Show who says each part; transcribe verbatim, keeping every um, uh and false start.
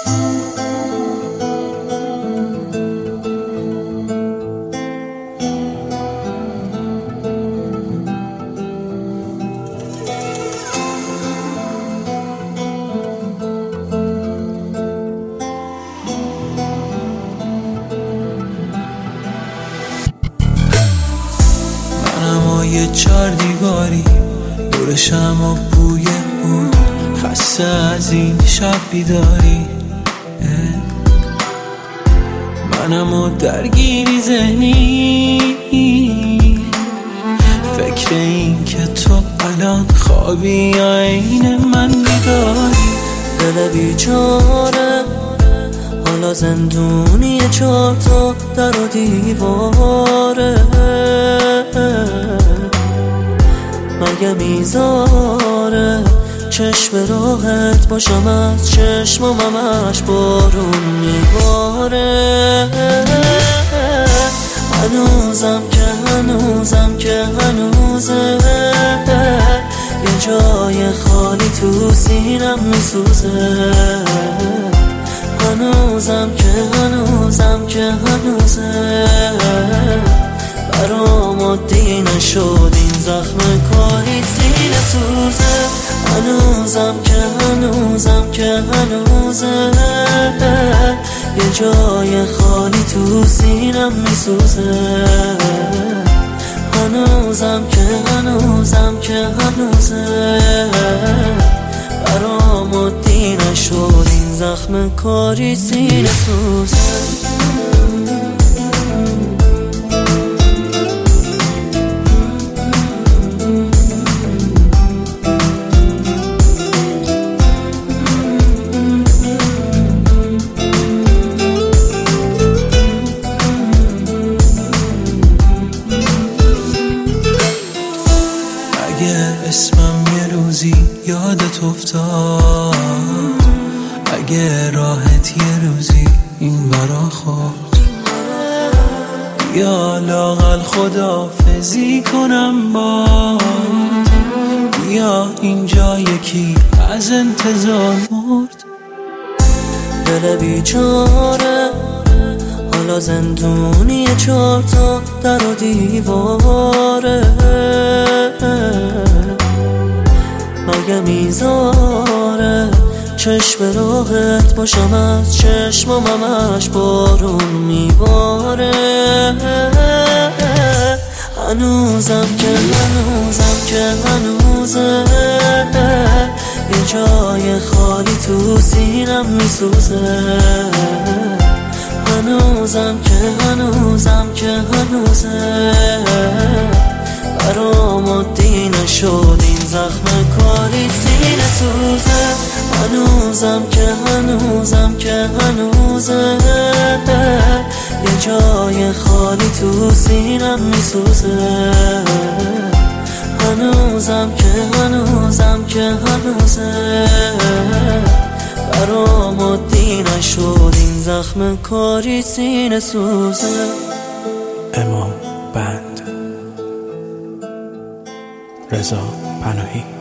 Speaker 1: یه چار دیواری دورشم و بوی بود، خسته از این شب بیداری. منم و درگیری ذهنی، فکر این که تو الان خوابی یا عین من بیداری.
Speaker 2: دل بیچاره حالا زندونی چار تا در و دیواره، مگه میذاره چشم راحت باشم از چشمم همش بارون میباره. هنوزم که هنوزم که هنوزه یه جای خالی تو سینم میسوزه. هنوزم که هنوزم که هنوزه برام عادی نشد این زخم کاری سینه سوزه. هنوزم که هنوزم که هنوزه یه جای خالی تو سینم میسوزه. هنوزم که هنوزم که هنوزه برام عادی نشد این زخم کاری سینه سوزه.
Speaker 1: اسمم یه روزی یادت افتاد، اگه راحت یه روزی این برا خود، یا لااقل خداحافظی کنم باد، یا اینجا یکی از انتظار مرد.
Speaker 2: دل بیچاره حالا زندونی چار تا در و دیواره، مگه میذاره چشم راحت باشم از چشمم همش بارون میباره. هنوزم که هنوزم که هنوزه یه جای خالی تو سینم میسوزه. هنوزم که هنوزم که هنوزه برام عادی نشد این زخم کاری سینه سوزه. هنوزم که هنوزم که هنوزه یه جای خالی تو سینم میسوزه. هنوزم که هنوزم که هنوزه برام عادی نشد این زخم کاری سینه سوزه.
Speaker 1: امام بند، رضا پناهی.